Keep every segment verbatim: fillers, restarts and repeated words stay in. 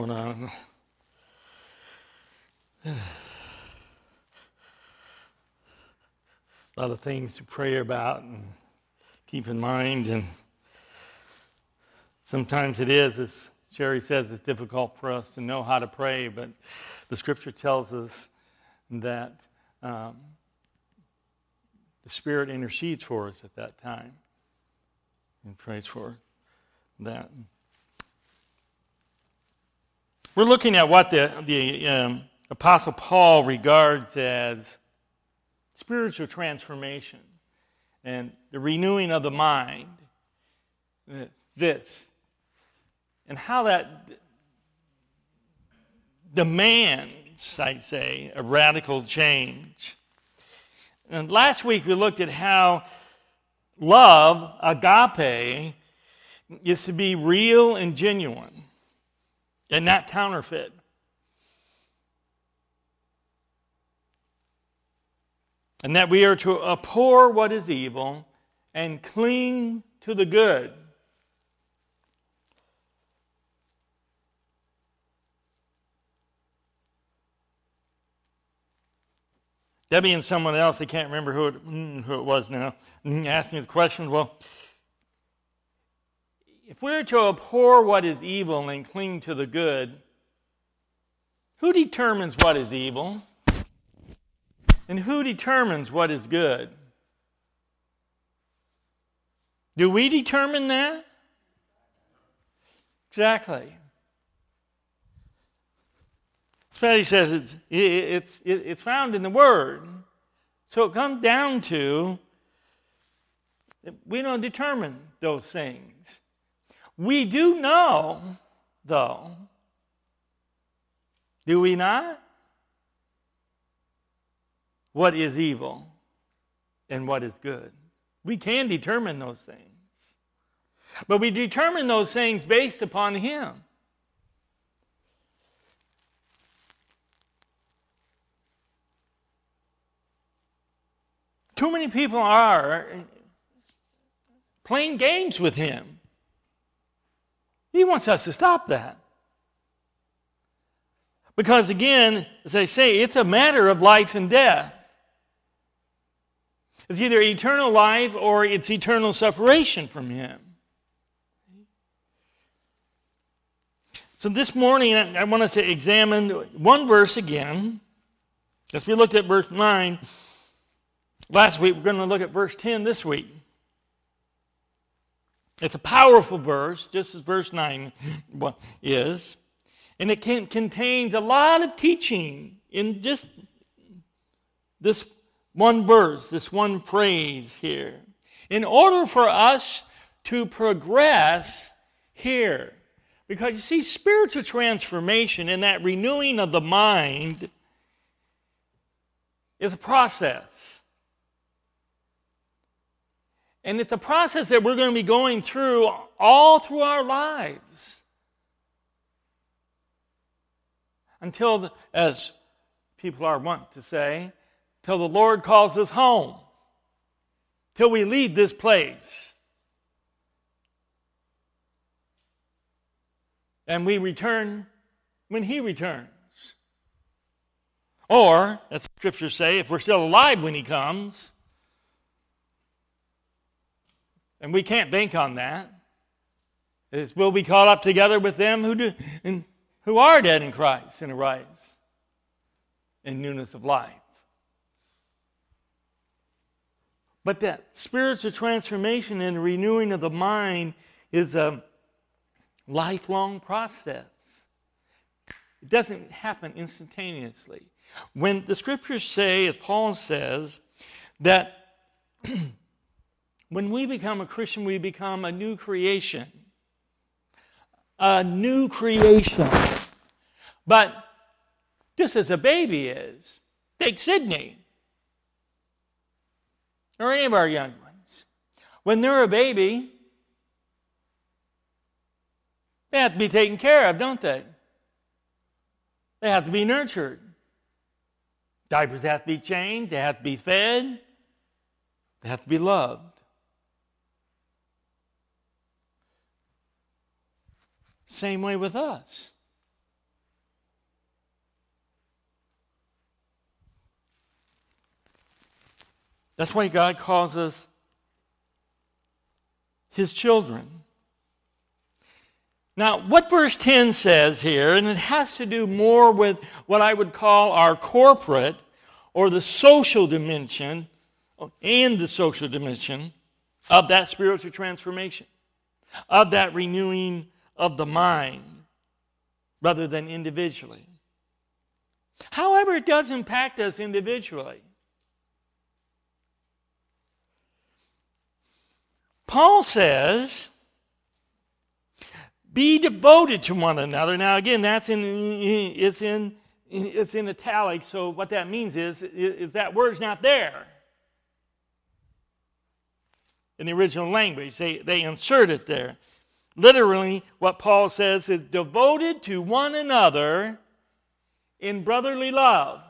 going on. A lot of things to pray about and keep in mind, and sometimes it is, as Sherry says, it's difficult for us to know how to pray, but the Scripture tells us that um, the Spirit intercedes for us at that time and prays for that. We're looking at what the, the um, Apostle Paul regards as spiritual transformation and the renewing of the mind. This. And how that demands, I say, a radical change. And last week we looked at how love, agape, is to be real and genuine and not counterfeit. And that we are to abhor what is evil and cling to the good. Debbie and someone else, I can't remember who it, who it was now, asked me the question, well, if we're to abhor what is evil and cling to the good, who determines what is evil? And who determines what is good? Do we determine that? Exactly. Patty says it's, it's, it's found in the Word. So it comes down to, we don't determine those things. We do know, though, do we not? What is evil and what is good. We can determine those things. But we determine those things based upon Him. Too many people are playing games with Him. He wants us to stop that. Because again, as I say, it's a matter of life and death. It's either eternal life or it's eternal separation from Him. So this morning, I want us to examine one verse again. As we looked at verse nine last week, we're going to look at verse ten this week. It's a powerful verse, just as verse nine is. And it can, contains a lot of teaching in just this one verse, this one phrase here. In order for us to progress here. Because you see, spiritual transformation and that renewing of the mind is a process. And it's a process that we're going to be going through all through our lives. Until, the, as people are wont to say, till the Lord calls us home. Till we leave this place. And we return when He returns. Or, as Scriptures say, if we're still alive when He comes, and we can't bank on that, it will be caught up together with them who do, and who are dead in Christ and arise in newness of life. But that spiritual transformation and renewing of the mind is a lifelong process. It doesn't happen instantaneously. When the Scriptures say, as Paul says, that when we become a Christian, we become a new creation. A new creation. But just as a baby is, take Sydney or any of our young ones. When they're a baby, they have to be taken care of, don't they? They have to be nurtured. Diapers have to be changed. They have to be fed. They have to be loved. Same way with us. That's why God calls us His children. Now, what verse ten says here, and it has to do more with what I would call our corporate or the social dimension and the social dimension of that spiritual transformation, of that renewing of the mind, rather than individually. However, it does impact us individually. Paul says, be devoted to one another. Now, again, that's in it's in it's in italics. So what that means is, is that word's not there in the original language. They they insert it there. Literally, what Paul says is devoted to one another in brotherly love.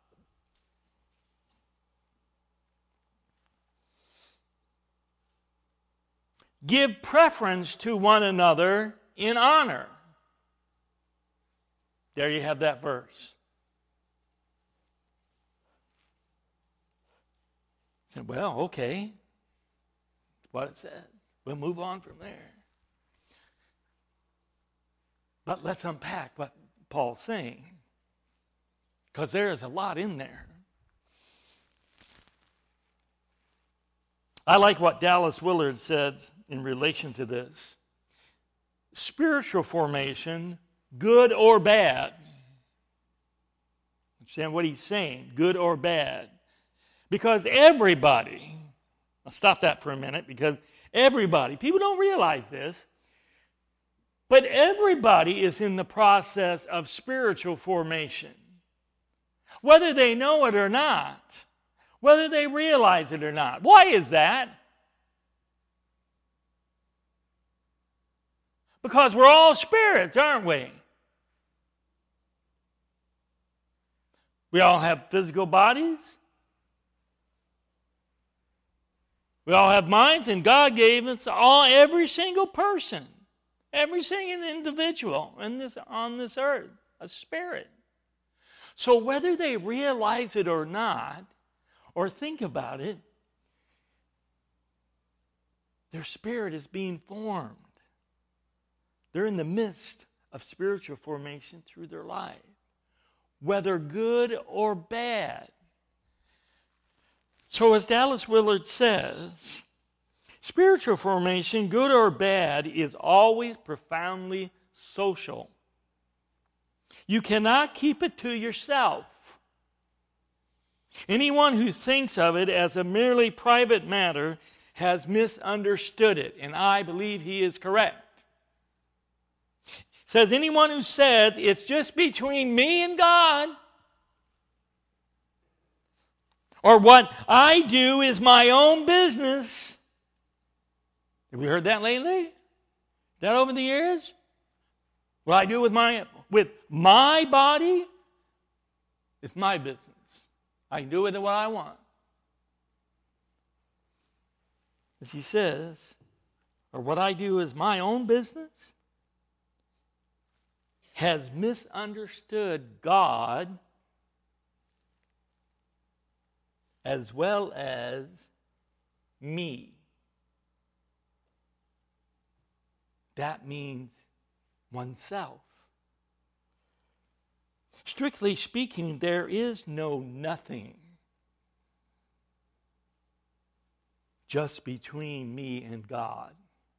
Give preference to one another in honor. There you have that verse. Well, okay. That's what it says. We'll move on from there. But let's unpack what Paul's saying, because there is a lot in there. I like what Dallas Willard said in relation to this. Spiritual formation, good or bad. Understand what he's saying, good or bad. Because everybody, I'll stop that for a minute, because everybody, people don't realize this, but everybody is in the process of spiritual formation. Whether they know it or not, whether they realize it or not. Why is that? Because we're all spirits, aren't we? We all have physical bodies. We all have minds, and God gave us all, every single person, every single individual in this, on this earth, a spirit. So whether they realize it or not, or think about it, their spirit is being formed. They're in the midst of spiritual formation through their life, whether good or bad. So as Dallas Willard says, spiritual formation, good or bad, is always profoundly social. You cannot keep it to yourself. Anyone who thinks of it as a merely private matter has misunderstood it, and I believe he is correct. It says anyone who says it's just between me and God, or what I do is my own business. Have we heard that lately? That over the years? What I do with my with my body is my business. I can do with it what I want. As he says, or what I do is my own business, has misunderstood God as well as me. That means oneself. Strictly speaking, there is no nothing just between me and God.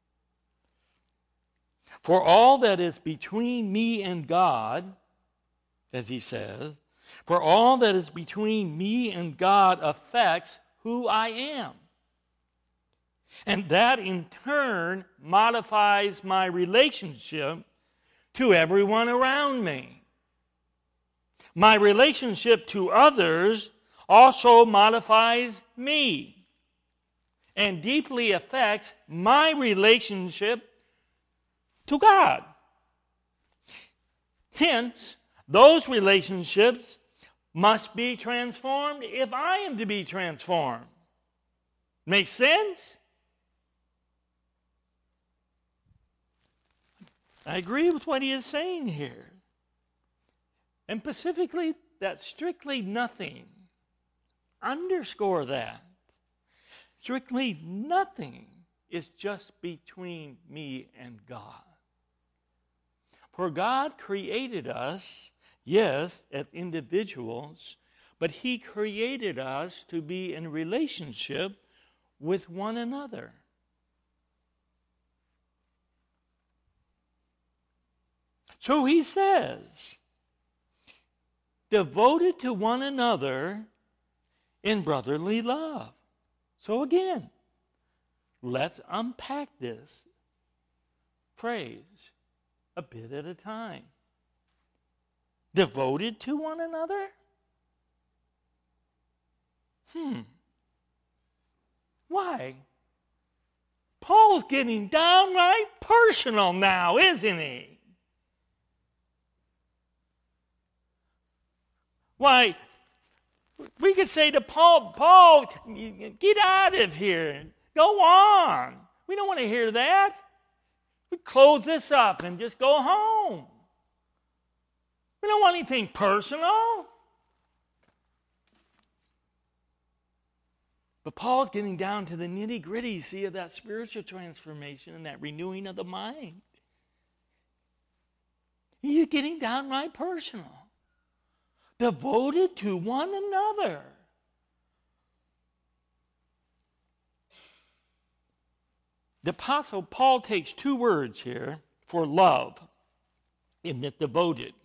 For all that is between me and God, as he says, for all that is between me and God affects who I am. And that in turn modifies my relationship to everyone around me. My relationship to others also modifies me and deeply affects my relationship to God. Hence, those relationships must be transformed if I am to be transformed. Make sense? I agree with what he is saying here. And specifically, that strictly nothing. Underscore that. strictly nothing is just between me and God. For God created us, yes, as individuals, but He created us to be in relationship with one another. So He says, devoted to one another in brotherly love. So again, let's unpack this phrase a bit at a time. Devoted to one another? Hmm. Why? Paul's getting downright personal now, isn't he? Why, we could say to Paul, Paul, get out of here. Go on. We don't want to hear that. We close this up and just go home. We don't want anything personal. But Paul's getting down to the nitty-gritty, see, of that spiritual transformation and that renewing of the mind. He's getting downright personal. Devoted to one another. The Apostle Paul takes two words here for love in the devoted.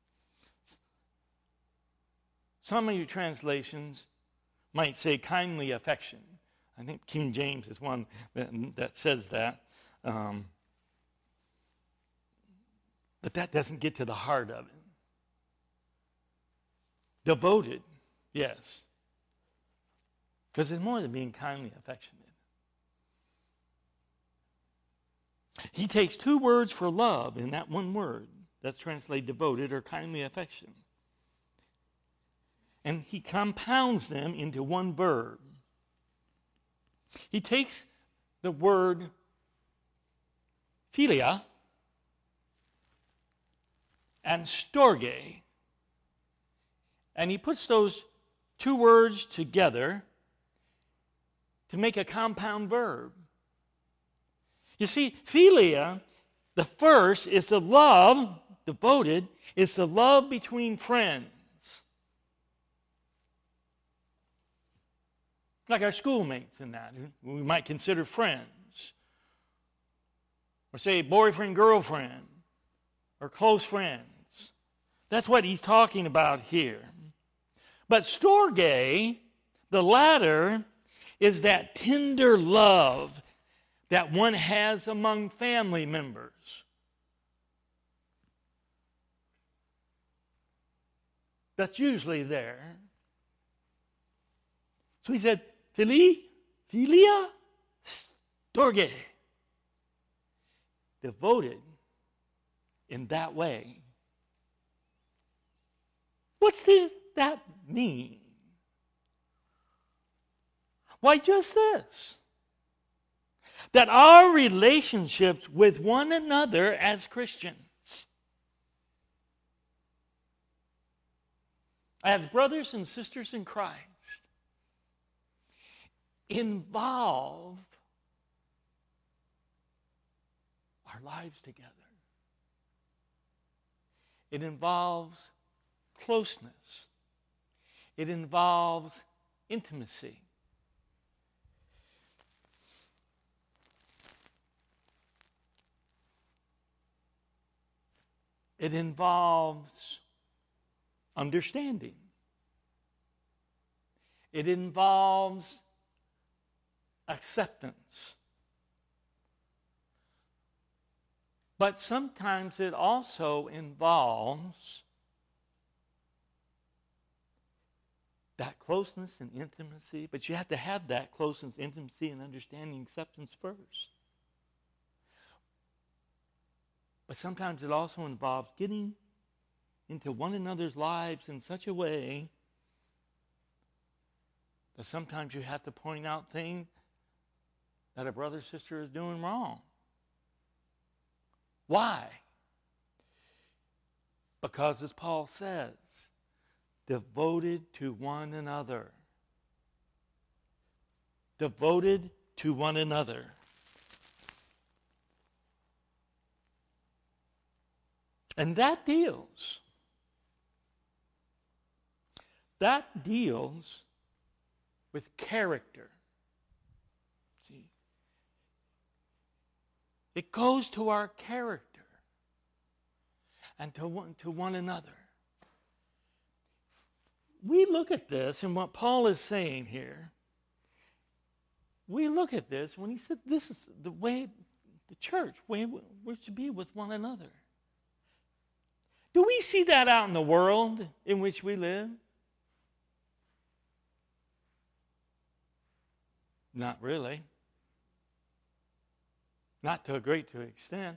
Some of your translations might say kindly affection. I think King James is one that, that says that. Um, but that doesn't get to the heart of it. Devoted, yes. Because it's more than being kindly affectionate. He takes two words for love in that one word. That's translated devoted or kindly affection. And he compounds them into one verb. He takes the word philia and storge, and he puts those two words together to make a compound verb. You see, philia, the first, is the love, devoted, is the love between friends. Like our schoolmates in that, who we might consider friends. Or say boyfriend, girlfriend, or close friends. That's what he's talking about here. But storge, the latter, is that tender love that one has among family members. That's usually there. So he said, Phili, philia, storge. Devoted in that way. What does that mean? Why, just this. That our relationships with one another as Christians, as brothers and sisters in Christ, involve our lives together. It involves closeness. It involves intimacy. It involves understanding. It involves acceptance. But sometimes it also involves that closeness and intimacy, but you have to have that closeness, intimacy, and understanding, acceptance first. But sometimes it also involves getting into one another's lives in such a way that sometimes you have to point out things that a brother or sister is doing wrong. Why? Because, as Paul says, devoted to one another. devoted to one another. And that deals, that deals with character. See, it goes to our character and to one, to one another. We look at this and what Paul is saying here. We look at this when he said this is the way the church, way we should be with one another. Do we see that out in the world in which we live? Not really. Not to a great extent.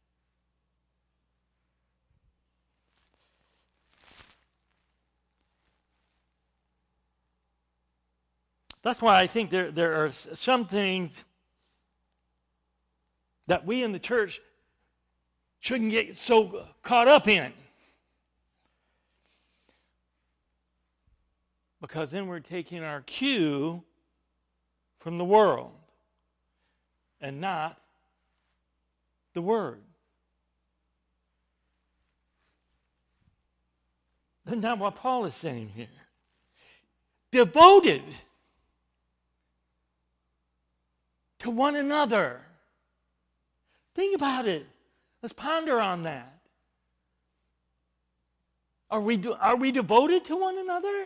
That's why I think there, there are some things that we in the church shouldn't get so caught up in. Because then we're taking our cue from the world and not the Word. That's not what Paul is saying here. Devoted to one another. Think about it. Let's ponder on that. Are we, do, are we devoted to one another?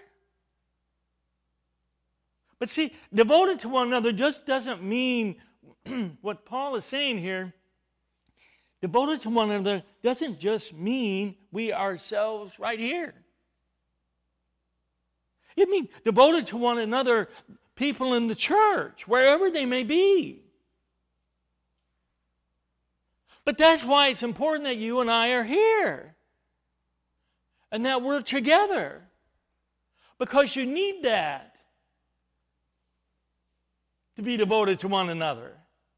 But see, devoted to one another just doesn't mean what Paul is saying here. Devoted to one another doesn't just mean we ourselves right here. It means devoted to one another, people in the church, wherever they may be. But that's why it's important that you and I are here. And that we're together. Because you need that to be devoted to one another.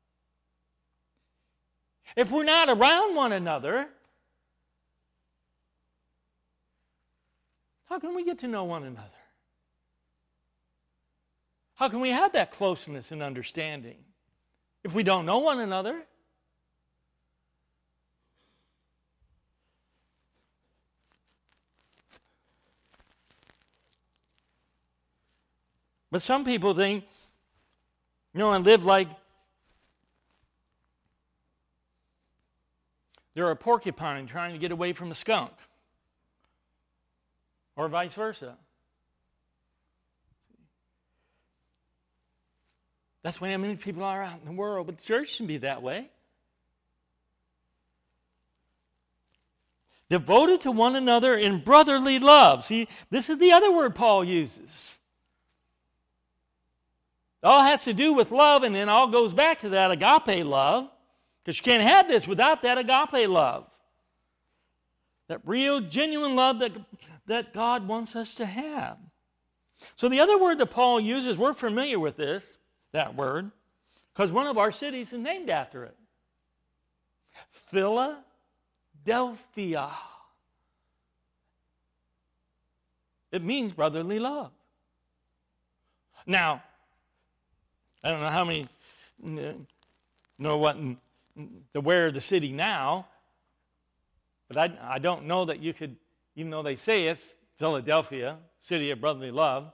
If we're not around one another, how can we get to know one another? How can we have that closeness and understanding if we don't know one another? But some people think, you know, and live like they're a porcupine trying to get away from a skunk. Or vice versa. That's why many people are out in the world, but the church shouldn't be that way. Devoted to one another in brotherly love. See, this is the other word Paul uses. It all has to do with love, and then all goes back to that agape love, because you can't have this without that agape love. That real, genuine love that, that God wants us to have. So the other word that Paul uses, we're familiar with this, that word, because one of our cities is named after it. Philadelphia. It means brotherly love. Now, I don't know how many know what the where of the city now, but I, I don't know that you could, even though they say it's Philadelphia, city of brotherly love,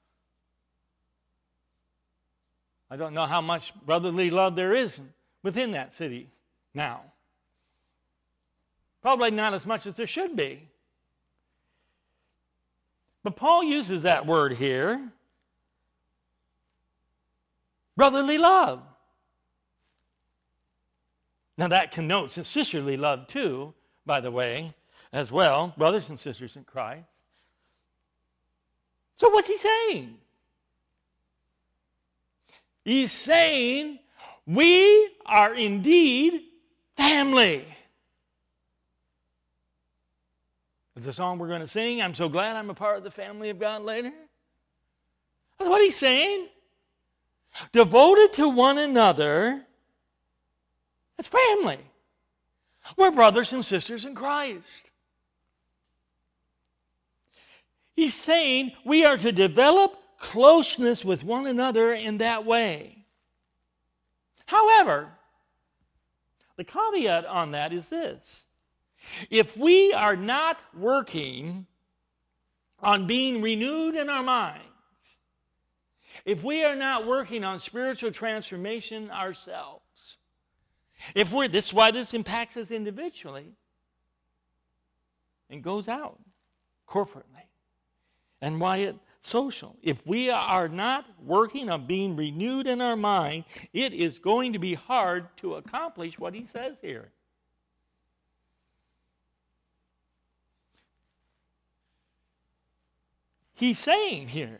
I don't know how much brotherly love there is within that city now. Probably not as much as there should be. But Paul uses that word here. Brotherly love. Now that connotes a sisterly love too, by the way, as well. Brothers and sisters in Christ. So what's he saying? He's saying we are indeed family. It's a song we're going to sing. I'm so glad I'm a part of the family of God later. That's what he's saying. Devoted to one another, it's family. We're brothers and sisters in Christ. He's saying we are to develop closeness with one another in that way. However, the caveat on that is this. If we are not working on being renewed in our minds, if we are not working on spiritual transformation ourselves, if we're, this is why this impacts us individually and goes out corporately, and why it's social. If we are not working on being renewed in our mind, it is going to be hard to accomplish what he says here. He's saying here,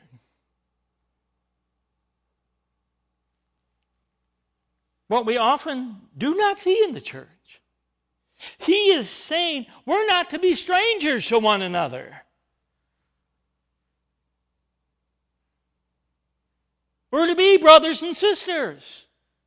what we often do not see in the church. He is saying we're not to be strangers to one another. We're to be brothers and sisters.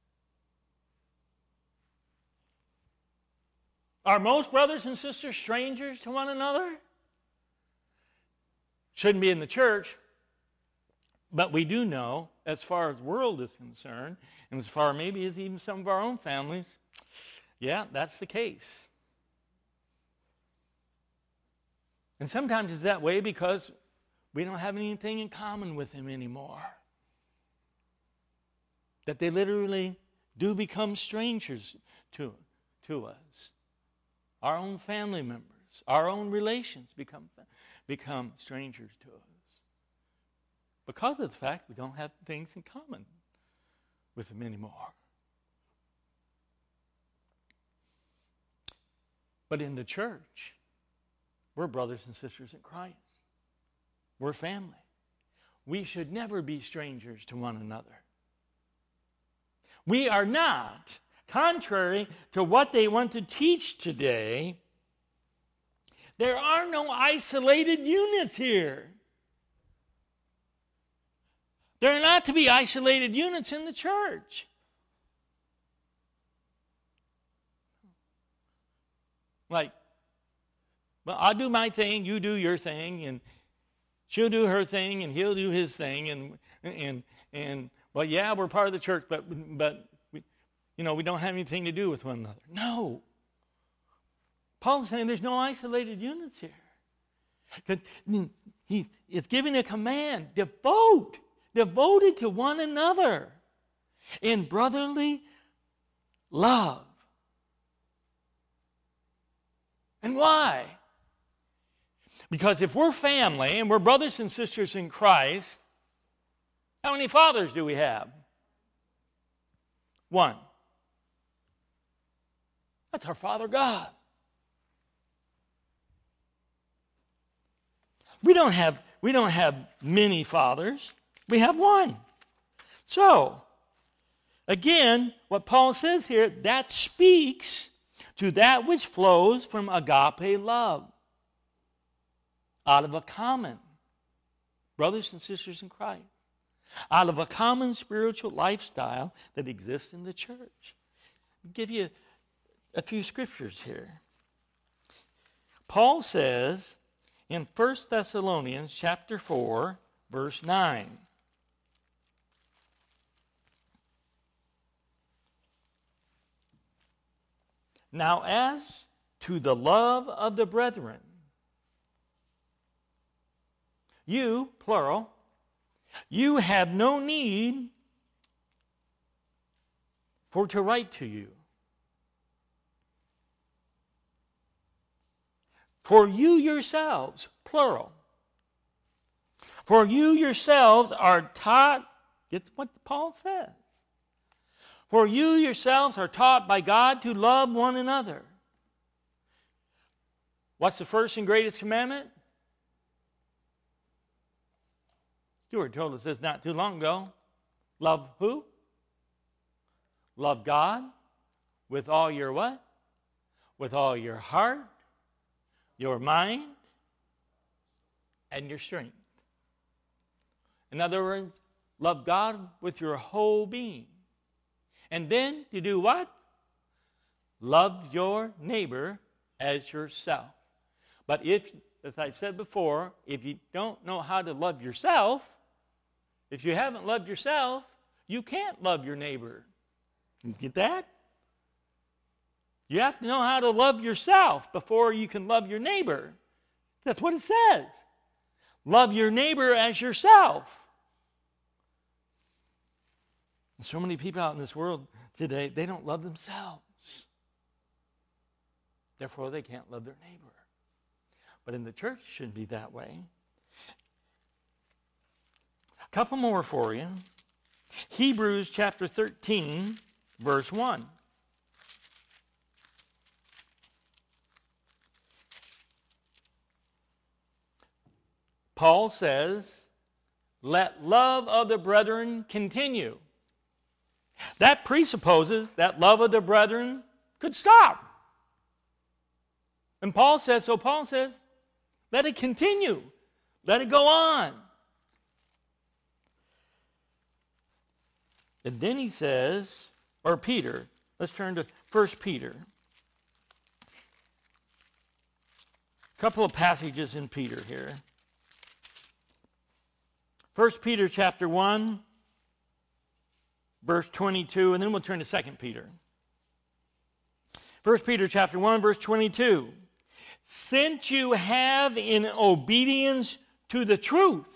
Are most brothers and sisters strangers to one another? Shouldn't be in the church. But we do know, as far as the world is concerned, and as far maybe as even some of our own families, yeah, that's the case. And sometimes it's that way because we don't have anything in common with him anymore. That they literally do become strangers to, to us. Our own family members, our own relations become, become strangers to us. Because of the fact we don't have things in common with them anymore. But in the church, we're brothers and sisters in Christ. We're family. We should never be strangers to one another. We are not, contrary to what they want to teach today, there are no isolated units here. There are not to be isolated units in the church. Like, well, I'll do my thing, you do your thing, and she'll do her thing, and he'll do his thing, and and and well, yeah, we're part of the church, but but we, you know, we don't have anything to do with one another. No. Paul's saying there's no isolated units here. He is giving a command: devote. Devoted to one another in brotherly love. And why? Because if we're family and we're brothers and sisters in Christ, how many fathers do we have? One. That's our Father God. We don't have, we don't have many fathers. We have one. So, again, what Paul says here, that speaks to that which flows from agape love. Out of a common, brothers and sisters in Christ, out of a common spiritual lifestyle that exists in the church. I'll give you a few scriptures here. Paul says in First Thessalonians chapter four, verse nine, now as to the love of the brethren, you, plural, you have no need for to write to you. For you yourselves, plural, for you yourselves are taught, it's what Paul says. For you yourselves are taught by God to love one another. What's the first and greatest commandment? Stuart told us this not too long ago. Love who? Love God with all your what? With all your heart, your mind, and your strength. In other words, love God with your whole being. And then to do what? Love your neighbor as yourself. But if, as I've said before, if you don't know how to love yourself, If you haven't loved yourself, you can't love your neighbor. You get that? You have to know how to love yourself before you can love your neighbor. That's what it says. Love your neighbor as yourself. And so many people out in this world today, they don't love themselves. Therefore, they can't love their neighbor. But in the church, it shouldn't be that way. A couple more for you. Hebrews chapter thirteen, verse one. Paul says, let love of the brethren continue. That presupposes that love of the brethren could stop. And Paul says, so Paul says, let it continue. Let it go on. And then he says, or Peter, let's turn to First Peter. A couple of passages in Peter here. First Peter chapter one, verse twenty-two, and then we'll turn to Second Peter. First Peter chapter one, verse twenty-two. Since you have in obedience to the truth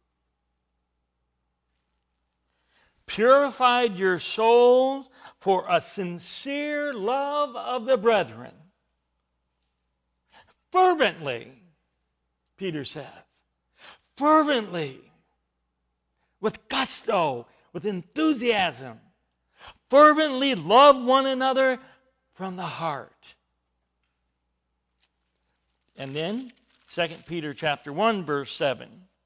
purified your souls for a sincere love of the brethren. Fervently, Peter says. Fervently. With gusto, with enthusiasm. Fervently love one another from the heart. And then, Second Peter chapter one, verse seven.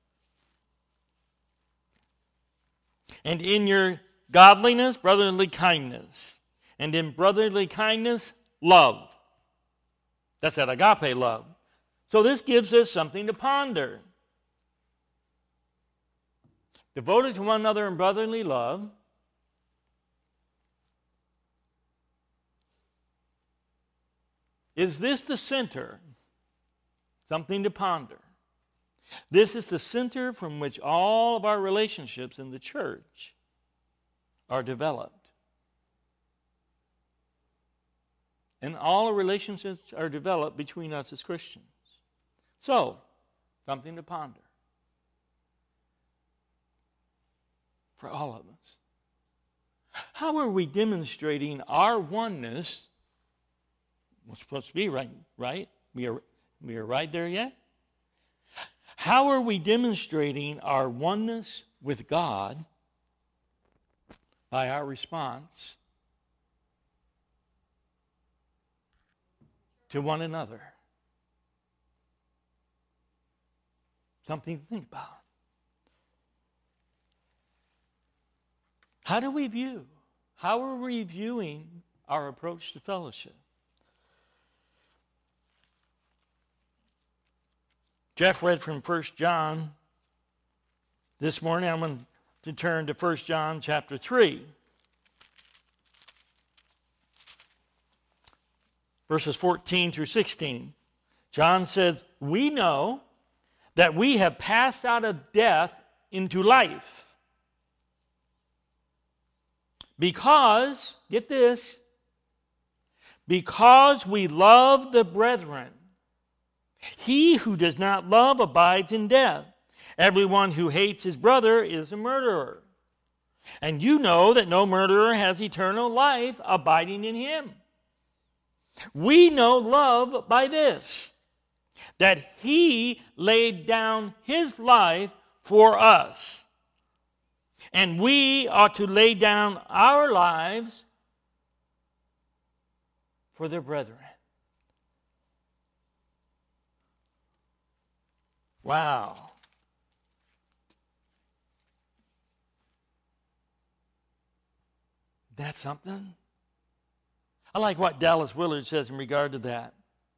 And in your godliness, brotherly kindness. And in brotherly kindness, love. That's that agape love. So this gives us something to ponder. Devoted to one another in brotherly love. Is this the center? Something to ponder. This is the center from which all of our relationships in the church are developed. And all relationships are developed between us as Christians. So, something to ponder. For all of us. How are we demonstrating our oneness? We're supposed to be right, right? We are, we are right there yet? How are we demonstrating our oneness with God by our response to one another? Something to think about. How do we view? How are we viewing our approach to fellowship? Jeff read from First John. This morning I'm going to turn to First John chapter three. Verses fourteen through sixteen. John says, we know that we have passed out of death into life. Because, get this, because we love the brethren. He who does not love abides in death. Everyone who hates his brother is a murderer. And you know that no murderer has eternal life abiding in him. We know love by this, that he laid down his life for us. And we ought to lay down our lives for their brethren. Wow. That's something. I like what Dallas Willard says in regard to that.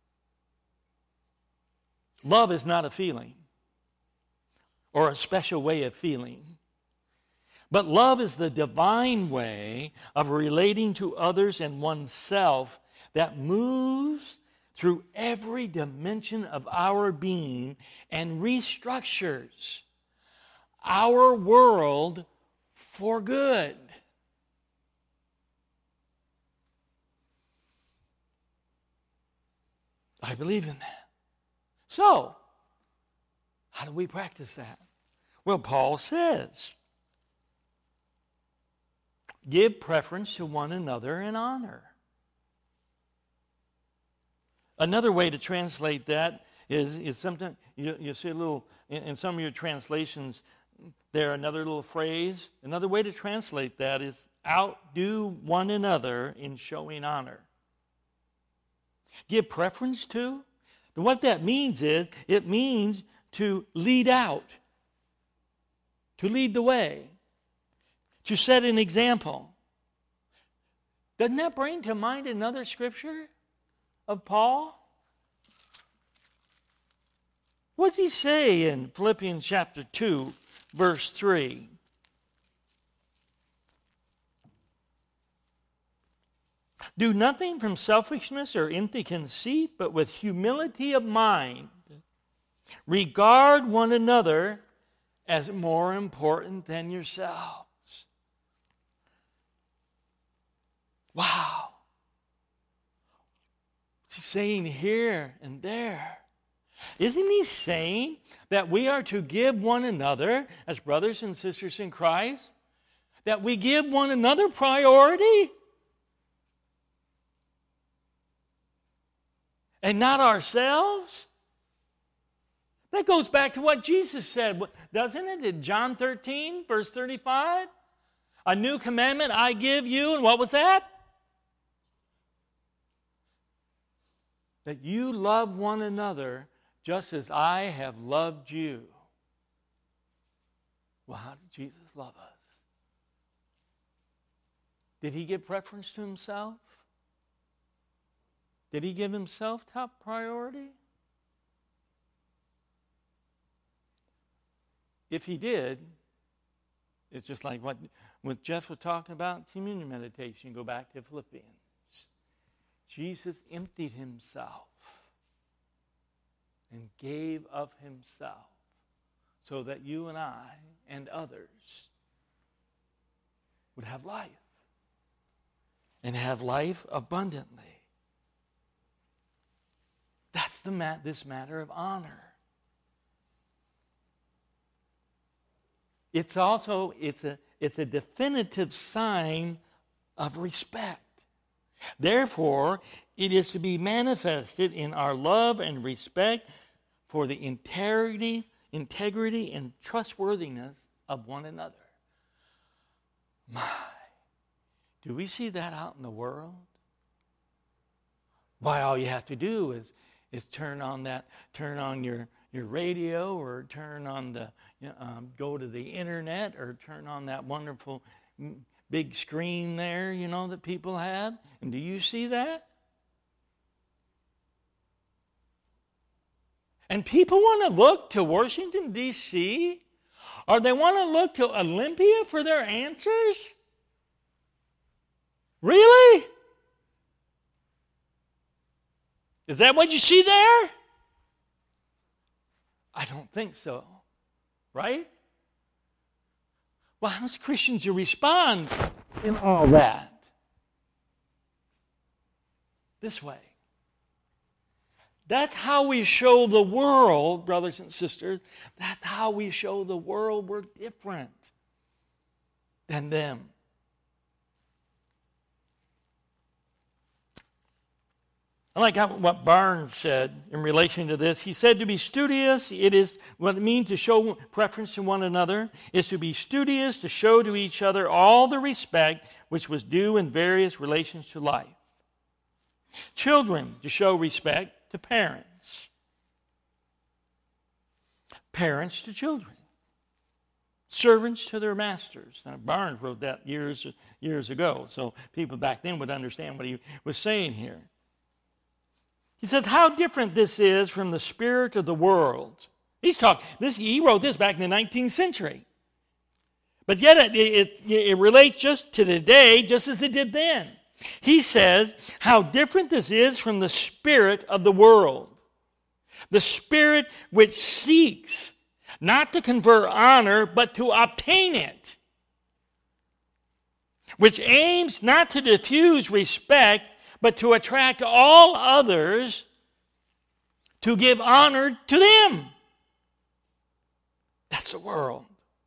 Love is not a feeling or a special way of feeling. But love is the divine way of relating to others and oneself that moves through every dimension of our being and restructures our world for good. I believe in that. So, how do we practice that? Well, Paul says, give preference to one another in honor. Another way to translate that is, is sometimes you, you see a little, in, in some of your translations, there another little phrase. Another way to translate that is outdo one another in showing honor. Give preference to. And what that means is, it means to lead out, to lead the way, to set an example. Doesn't that bring to mind another scripture of Paul? What does he say in Philippians chapter two, verse three? Do nothing from selfishness or empty conceit, but with humility of mind, regard one another as more important than yourselves. Wow. He's saying here and there. Isn't he saying that we are to give one another, as brothers and sisters in Christ, that we give one another priority? And not ourselves? That goes back to what Jesus said, doesn't it? In John thirteen, verse thirty-five? A new commandment I give you, and what was that? That you love one another just as I have loved you. Well, how did Jesus love us? Did he give preference to himself? Did he give himself top priority? If he did, it's just like what, what Jeff was talking about, communion meditation. Go back to Philippians. Jesus emptied himself and gave of himself so that you and I and others would have life and have life abundantly. That's the mat, this matter of honor. It's also, it's a, it's a definitive sign of respect. Therefore, it is to be manifested in our love and respect for the integrity, integrity and trustworthiness of one another. My, do we see that out in the world? Why, all you have to do is is turn on that, turn on your, your radio, or turn on the, you know, um, go to the internet, or turn on that wonderful big screen there, you know, that people have. And do you see that? And people want to look to Washington, D C, or they want to look to Olympia for their answers? Really? Is that what you see there? I don't think so. Right? Well, how does Christians you respond in all that? This way. That's how we show the world, brothers and sisters, that's how we show the world we're different than them. I like how, what Barnes said in relation to this. He said to be studious, it is what it means to show preference to one another, is to be studious, to show to each other all the respect which was due in various relations to life. Children, to show respect to parents. Parents to children. Servants to their masters. Now, Barnes wrote that years, years ago, so people back then would understand what he was saying here. He said, how different this is from the spirit of the world. He's talking, this, he wrote this back in the nineteenth century. But yet it, it, it relates just to today, just as it did then. He says, how different this is from the spirit of the world. The spirit which seeks not to confer honor, but to obtain it, which aims not to diffuse respect, but to attract all others to give honor to them. That's the world.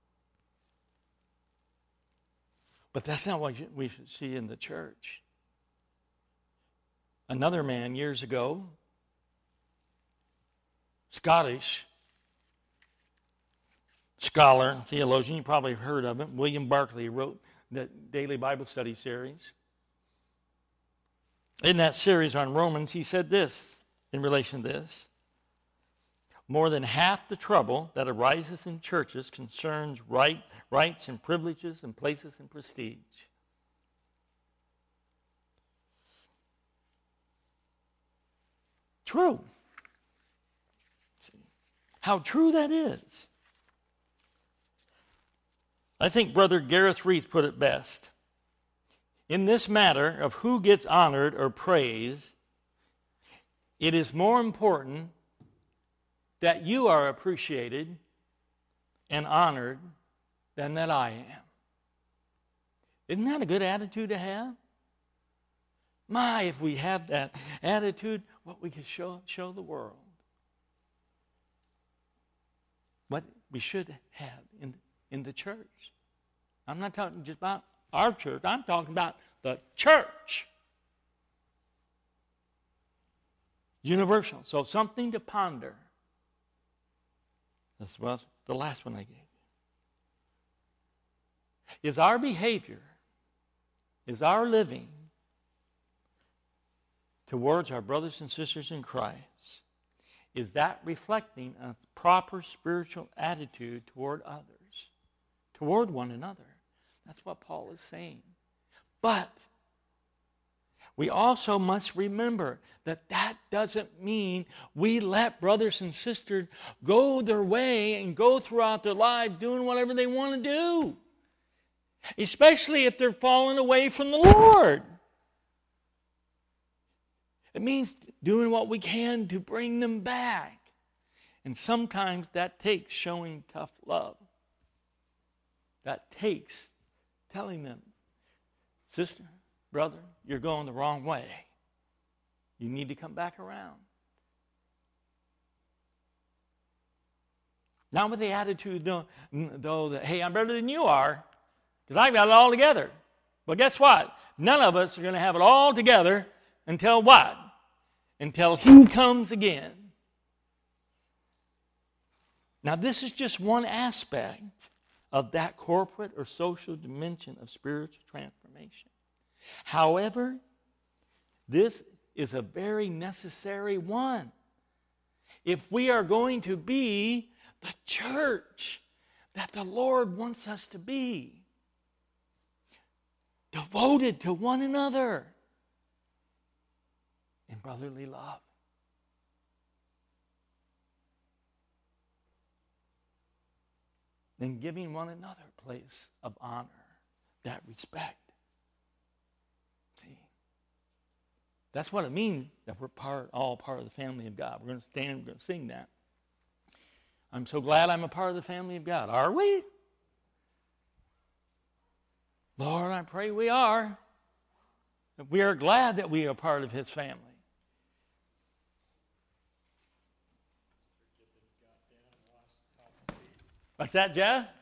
But that's not what we should see in the church. Another man years ago, Scottish scholar, theologian, you probably have heard of him, William Barclay, wrote the Daily Bible Study series. In that series on Romans, he said this in relation to this. More than half the trouble that arises in churches concerns right, rights and privileges and places and prestige. True. How true that is. I think Brother Gareth Reith put it best. In this matter of who gets honored or praised, it is more important that you are appreciated and honored than that I am. Isn't that a good attitude to have? My, if we have that attitude, what we could show, show the world. What we should have in, in the church. I'm not talking just about our church. I'm talking about the church. Universal. So something to ponder. This was the last one I gave you. Is our behavior, is our living towards our brothers and sisters in Christ, is that reflecting a proper spiritual attitude toward others, toward one another? That's what Paul is saying. But we also must remember that that doesn't mean we let brothers and sisters go their way and go throughout their life doing whatever they want to do, especially if they're falling away from the Lord. It means doing what we can to bring them back. And sometimes that takes showing tough love. That takes telling them, sister, brother, you're going the wrong way. You need to come back around. Not with the attitude, though, though that, hey, I'm better than you are, because I've got it all together. But guess what? None of us are going to have it all together until what? Until He comes again. Now, this is just one aspect of that corporate or social dimension of spiritual transformation. However, this is a very necessary one. If we are going to be the church that the Lord wants us to be, devoted to one another in brotherly love. Then giving one another a place of honor, that respect. See, that's what it means that we're part, all part of the family of God. We're going to stand, we're going to sing that. I'm so glad I'm a part of the family of God. Are we? Lord, I pray we are. We are glad that we are part of His family. What's that, Jeff?